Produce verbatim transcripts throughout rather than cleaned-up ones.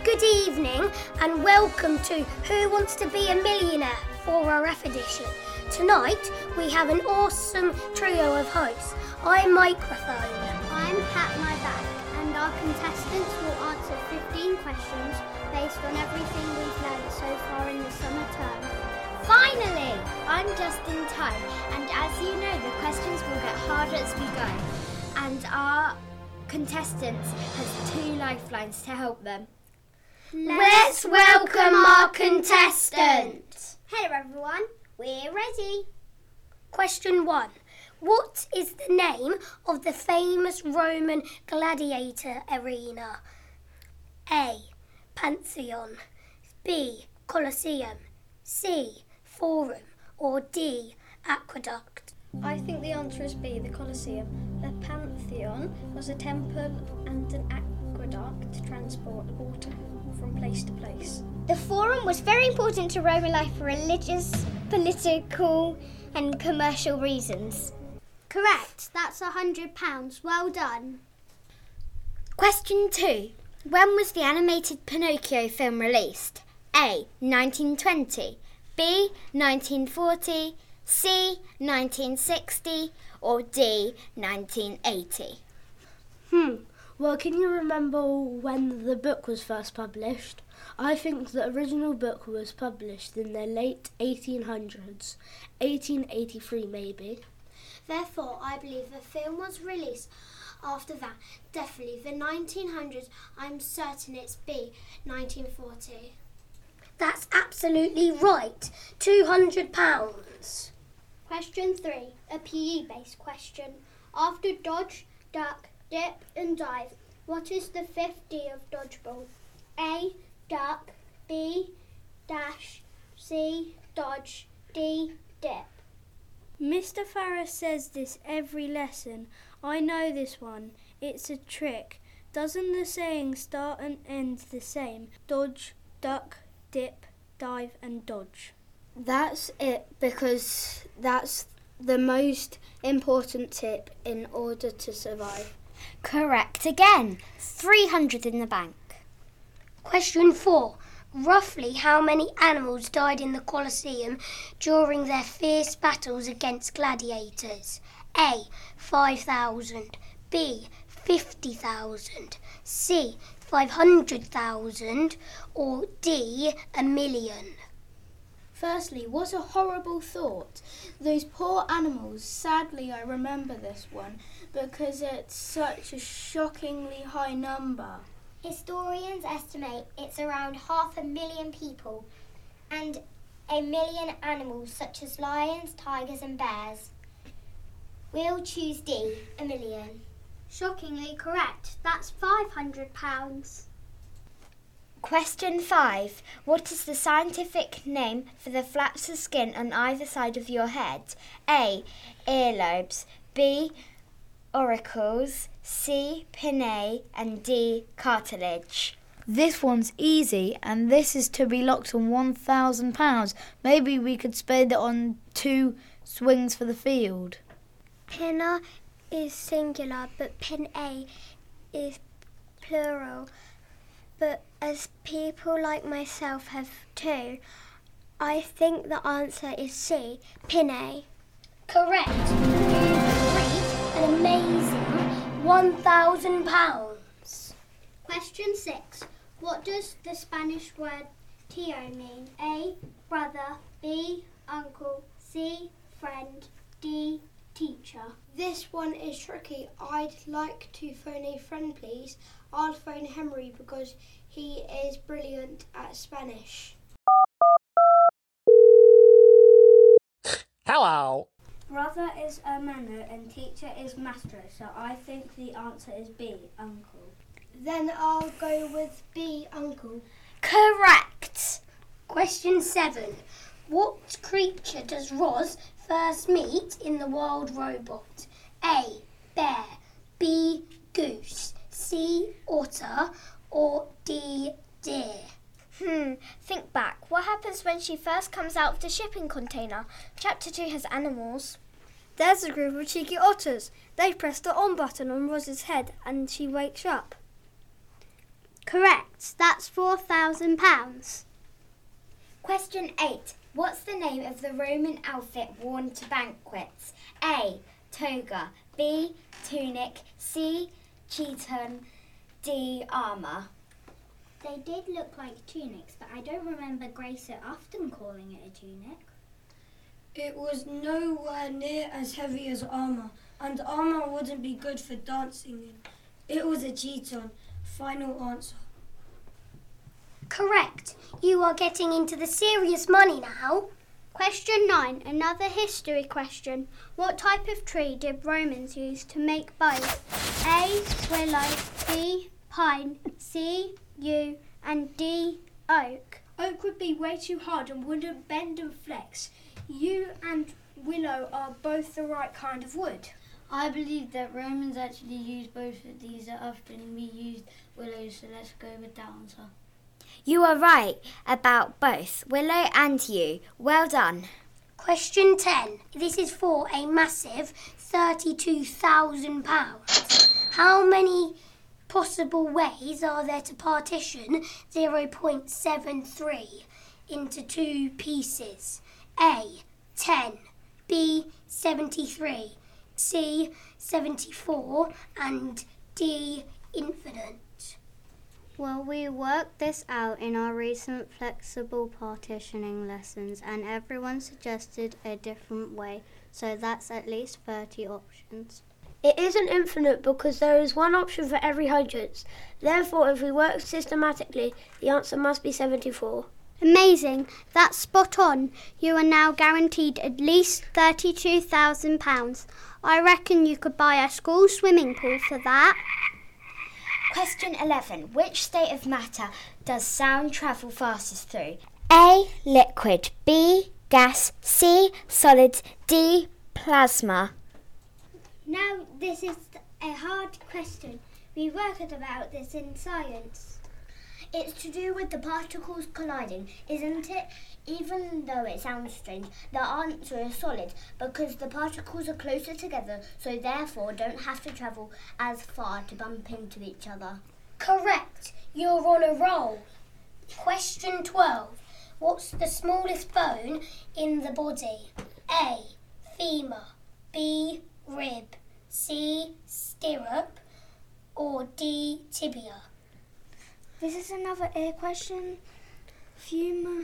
Good evening and welcome to Who Wants to Be a Millionaire for our F edition. Tonight we have an awesome trio of hosts. I'm Microphone. I'm Pat My Back, and our contestants will answer fifteen questions based on everything we've learned so far in the summer term. Finally! I'm Justin Time, and as you know, the questions will get harder as we go. And our contestants has two lifelines to help them. Let's welcome our contestants. Hello everyone, we're ready. Question one. What is the name of the famous Roman gladiator arena? A. Pantheon, B. Colosseum, C. Forum, or D. Aqueduct? I think the answer is B, the Colosseum. The Pantheon was a temple and an aqueduct to transport water from place to place. The Forum was very important to Roman life for religious, political and commercial reasons. Correct, that's a hundred pounds. Well done. Question two. When was the animated Pinocchio film released? A. nineteen twenty, B. nineteen forty, C. nineteen sixty, or D. nineteen eighty? Hmm. Well, can you remember when the book was first published? I think the original book was published in the late eighteen hundreds, eighteen eighty-three maybe. Therefore, I believe the film was released after that. Definitely the nineteen hundreds. I'm certain it's B, nineteen forty. That's absolutely right. two hundred pounds. Question three, a P E-based question. After dodge, duck, dip and dive, what is the fifth D of dodgeball? A, duck, B, dash, C, dodge, D, dip. Mister Farris says this every lesson. I know this one. It's a trick. Doesn't the saying start and end the same? Dodge, duck, dip, dive and dodge. That's it, because that's the most important tip in order to survive. Correct again. three hundred in the bank. Question four. Roughly how many animals died in the Colosseum during their fierce battles against gladiators? A. five thousand, B. fifty thousand, C. five hundred thousand, or D. a million? Firstly, what a horrible thought. Those poor animals. Sadly, I remember this one because it's such a shockingly high number. Historians estimate it's around half a million people and a million animals such as lions, tigers and bears. We'll choose D, a million. Shockingly correct. That's five hundred pounds. Question five. What is the scientific name for the flaps of skin on either side of your head? A. Earlobes, B. Auricles, C. Pinnae, and D. Cartilage. This one's easy, and this is to be locked on one thousand pounds. Maybe we could spend it on two swings for the field. Pinna is singular, but Pinnae is plural. But as people like myself have two, I think the answer is C, Pinnae. Correct. You've reached an amazing one thousand pounds. Question six. What does the Spanish word tío mean? A, brother, B, uncle, C, friend, D, teacher. This one is tricky. I'd like to phone a friend, please. I'll phone Henry because he is brilliant at Spanish. Hello. Brother is hermano and teacher is maestro, so I think the answer is B, uncle. Then I'll go with B, uncle. Correct. Question seven. What creature does Roz first meet in The Wild Robot? A. Bear, B. Goose, C. Otter, or D. Deer? Hmm, think back. What happens when she first comes out of the shipping container? Chapter two has animals. There's a group of cheeky otters. They press the on button on Roz's head and she wakes up. Correct. correct. That's four thousand pounds. Question eight. What's the name of the Roman outfit worn to banquets? A. Toga. B. Tunic. C. Chiton. D. Armour. They did look like tunics, but I don't remember Grace often calling it a tunic. It was nowhere near as heavy as armour, and armour wouldn't be good for dancing in. It was a chiton. Final answer. Correct. You are getting into the serious money now. Question nine, another history question. What type of tree did Romans use to make bows? A. Willow. B. Pine. C. Yew. And D. Oak. Oak would be way too hard and wouldn't bend and flex. Yew and willow are both the right kind of wood. I believe that Romans actually used both of these. Often we used willows, so let's go with that answer. You are right about both willow and yew. Well done. Question ten. This is for a massive thirty-two thousand pounds. How many possible ways are there to partition zero point seven three into two pieces? A. ten. B. seventy-three. C. seventy-four. And D. Infinite. Well, we worked this out in our recent flexible partitioning lessons, and everyone suggested a different way, so that's at least thirty options. It isn't infinite because there is one option for every hundreds. Therefore, if we work systematically, the answer must be seventy-four. Amazing. That's spot on. You are now guaranteed at least thirty-two thousand pounds. I reckon you could buy a school swimming pool for that. Question eleven. Which state of matter does sound travel fastest through? A. Liquid. B. Gas. C. Solid. D. Plasma. Now, this is a hard question. We worked about this in science. It's to do with the particles colliding, isn't it? Even though it sounds strange, the answer is solid because the particles are closer together, so therefore don't have to travel as far to bump into each other. Correct. You're on a roll. Question twelve. What's the smallest bone in the body? A. Femur. B. Rib. C. Stirrup. Or D. Tibia. This is another ear question. Femur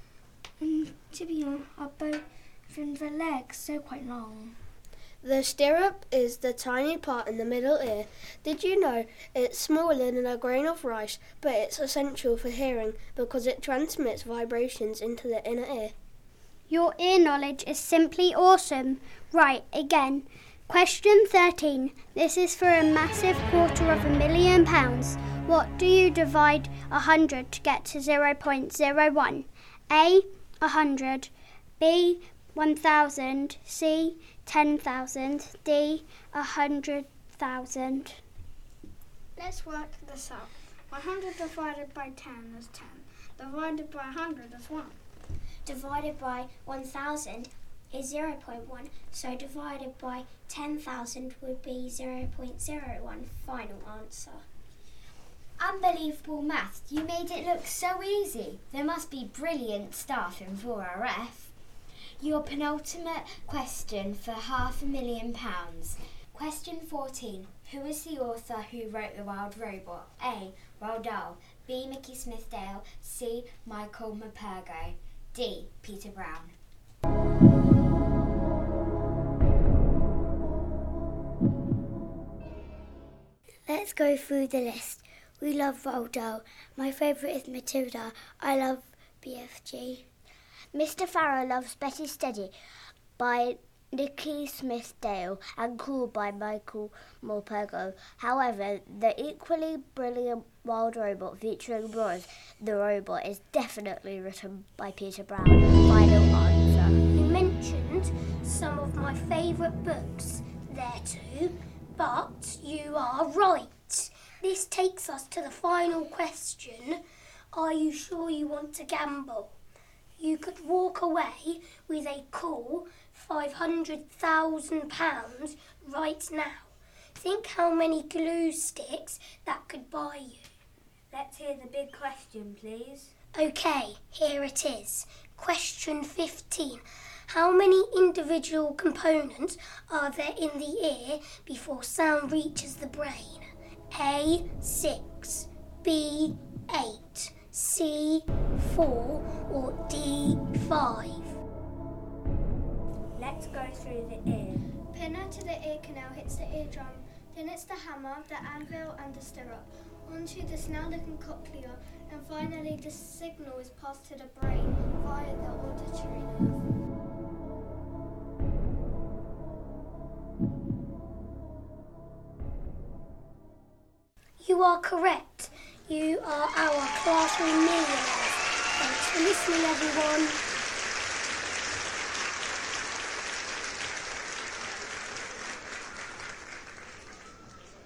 and tibia are both in the legs, so quite long. The stirrup is the tiny part in the middle ear. Did you know it's smaller than a grain of rice, but it's essential for hearing because it transmits vibrations into the inner ear? Your ear knowledge is simply awesome. Right, again. Question thirteen. This is for a massive quarter of a million pounds. What do you divide one hundred to get to zero point zero one? A. one hundred. B. one thousand. C. ten thousand. D. one hundred thousand. Let's work this out. one hundred divided by ten is ten. Divided by one hundred is one. Divided by one thousand is zero point one, so divided by ten thousand would be zero point zero one. Final answer. Unbelievable maths. You made it look so easy. There must be brilliant staff in four R F. Your penultimate question for half a million pounds. Question fourteen. Who is the author who wrote The Wild Robot? A. Roald Dahl. B. Mickey Smithdale. C. Michael Morpurgo. D. Peter Brown. Let's go through the list. We love Roald Dahl. My favourite is Matilda. I love B F G. Mister Farrow loves Betty Steady by Nicky Smithdale and Cool by Michael Morpurgo. However, the equally brilliant Wild Robot featuring Boris the Robot is definitely written by Peter Brown. Final answer. You mentioned some of my favourite books there too, but you are right. This takes us to the final question. Are you sure you want to gamble? You could walk away with a cool five hundred thousand pounds right now. Think how many glue sticks that could buy you. Let's hear the big question, please. OK, here it is. Question fifteen. How many individual components are there in the ear before sound reaches the brain? A, six, B, eight, C, four, or D, five? Let's go through the ear. Pinna to the ear canal hits the eardrum, then it's the hammer, the anvil and the stirrup, onto the snail-looking cochlea, and finally the signal is passed to the brain via the auditory nerve. You are correct. You are our classroom millionaires. Thanks for listening, everyone.